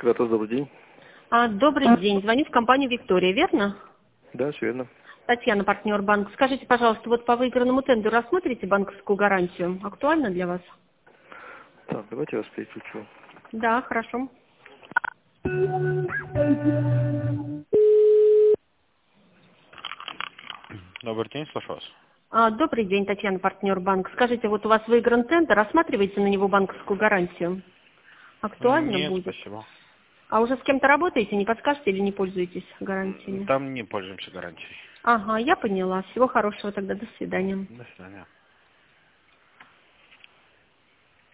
Кратос, добрый день. Добрый день. Звоню в компанию «Виктория», верно? Да, все верно. Татьяна, партнер банка. Скажите, пожалуйста, вот по выигранному тендеру рассмотрите банковскую гарантию? Актуально для вас? Так, давайте я вас переключу. Да, хорошо. Добрый день, слушаю вас. Добрый день, Татьяна, партнер банка. Скажите, вот у вас выигран тендер, рассматриваете на него банковскую гарантию? Актуально Нет, будет? спасибо. А уже с кем-то работаете, не подскажете или не пользуетесь гарантиями? Там не пользуемся гарантией. Ага, я поняла. Всего хорошего тогда. До свидания. До свидания.